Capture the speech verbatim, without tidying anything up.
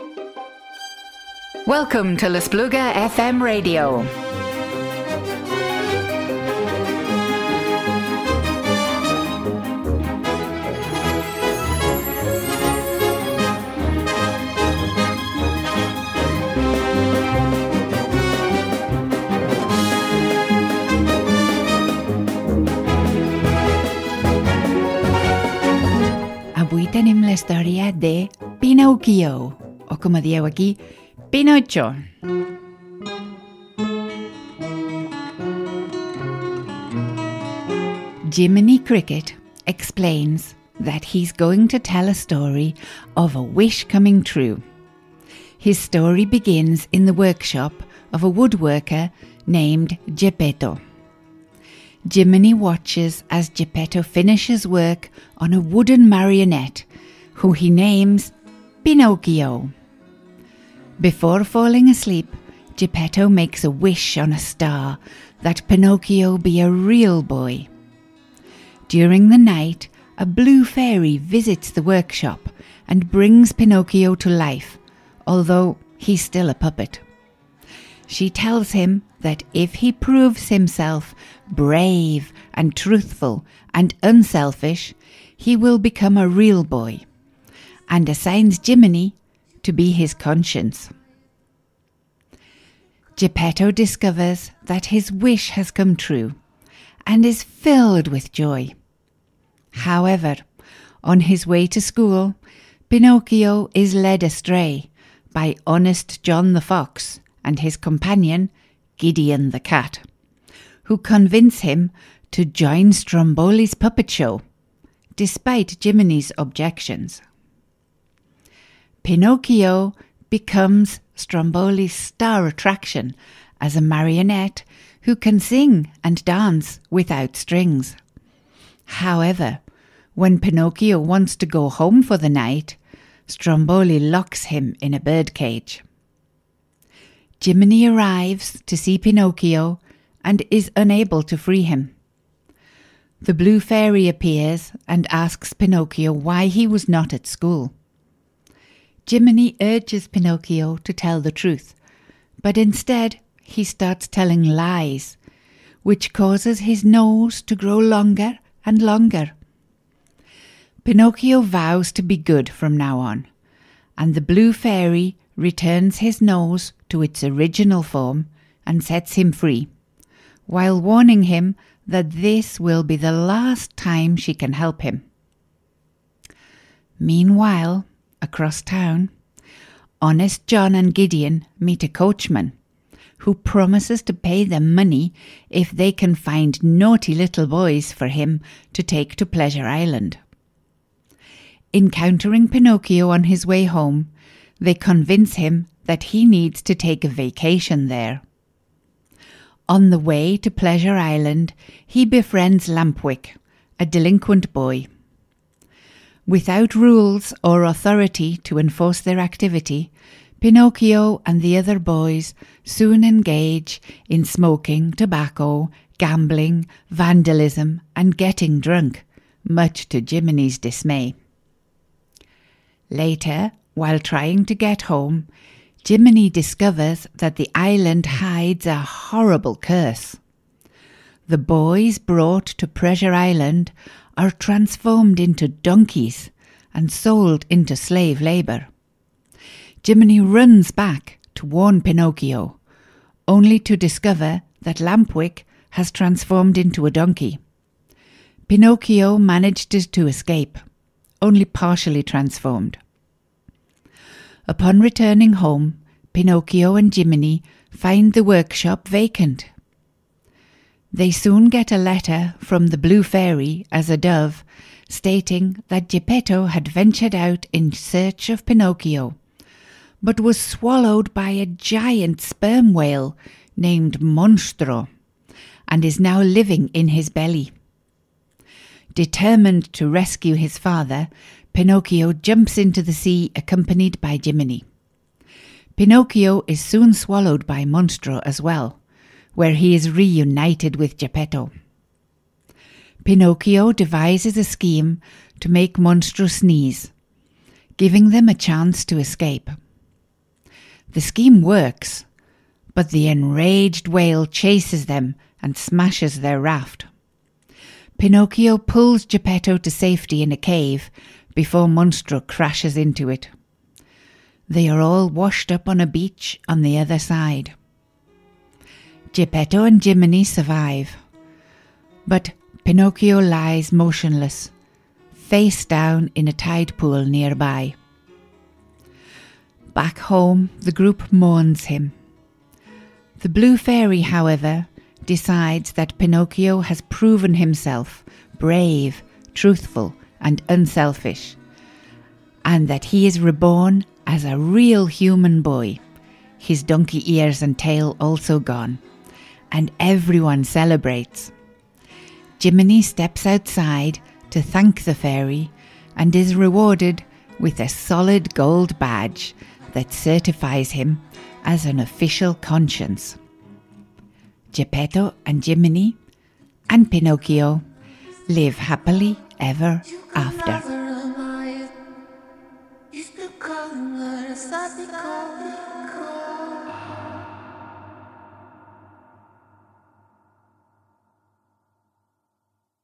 Welcome to L'Espluga F M Radio. Avui tenim la història de Pinocchio, o com dieu aquí, Pinocho. Jiminy Cricket explains that he's going to tell a story of a wish coming true. His story begins in the workshop of a woodworker named Geppetto. Jiminy watches as Geppetto finishes work on a wooden marionette, who he names Pinocchio. Before falling asleep, Geppetto makes a wish on a star that Pinocchio be a real boy. During the night, a blue fairy visits the workshop and brings Pinocchio to life, although he's still a puppet. She tells him that if he proves himself brave and truthful and unselfish, he will become a real boy, and assigns Jiminy to be his conscience. Geppetto discovers that his wish has come true and is filled with joy. However, on his way to school, Pinocchio is led astray by Honest John the Fox and his companion Gideon the Cat, who convince him to join Stromboli's puppet show, despite Jiminy's objections. Pinocchio becomes Stromboli's star attraction as a marionette who can sing and dance without strings. However, when Pinocchio wants to go home for the night, Stromboli locks him in a birdcage. Jiminy arrives to see Pinocchio and is unable to free him. The blue fairy appears and asks Pinocchio why he was not at school. Jiminy urges Pinocchio to tell the truth, but instead he starts telling lies, which causes his nose to grow longer and longer. Pinocchio vows to be good from now on, and the blue fairy returns his nose to its original form and sets him free, while warning him that this will be the last time she can help him. Meanwhile, across town, Honest John and Gideon meet a coachman who promises to pay them money if they can find naughty little boys for him to take to Pleasure Island. Encountering Pinocchio on his way home, they convince him that he needs to take a vacation there. On the way to Pleasure Island, he befriends Lampwick, a delinquent boy. Without rules or authority to enforce their activity, Pinocchio and the other boys soon engage in smoking, tobacco, gambling, vandalism, and getting drunk, much to Jiminy's dismay. Later, while trying to get home, Jiminy discovers that the island hides a horrible curse. The boys brought to Pleasure Island are transformed into donkeys and sold into slave labour. Jiminy runs back to warn Pinocchio, only to discover that Lampwick has transformed into a donkey. Pinocchio manages to escape, only partially transformed. Upon returning home, Pinocchio and Jiminy find the workshop vacant. They soon get a letter from the Blue Fairy as a dove, stating that Geppetto had ventured out in search of Pinocchio, but was swallowed by a giant sperm whale named Monstro, and is now living in his belly. Determined to rescue his father, Pinocchio jumps into the sea accompanied by Jiminy. Pinocchio is soon swallowed by Monstro as well, where he is reunited with Geppetto. Pinocchio devises a scheme to make Monstro sneeze, giving them a chance to escape. The scheme works, but the enraged whale chases them and smashes their raft. Pinocchio pulls Geppetto to safety in a cave before Monstro crashes into it. They are all washed up on a beach on the other side. Geppetto and Jiminy survive, but Pinocchio lies motionless, face down in a tide pool nearby. Back home, the group mourns him. The Blue Fairy, however, decides that Pinocchio has proven himself brave, truthful, and unselfish, and that he is reborn as a real human boy, his donkey ears and tail also gone, and everyone celebrates. Jiminy steps outside to thank the fairy and is rewarded with a solid gold badge that certifies him as an official conscience. Geppetto and Jiminy and Pinocchio live happily ever after.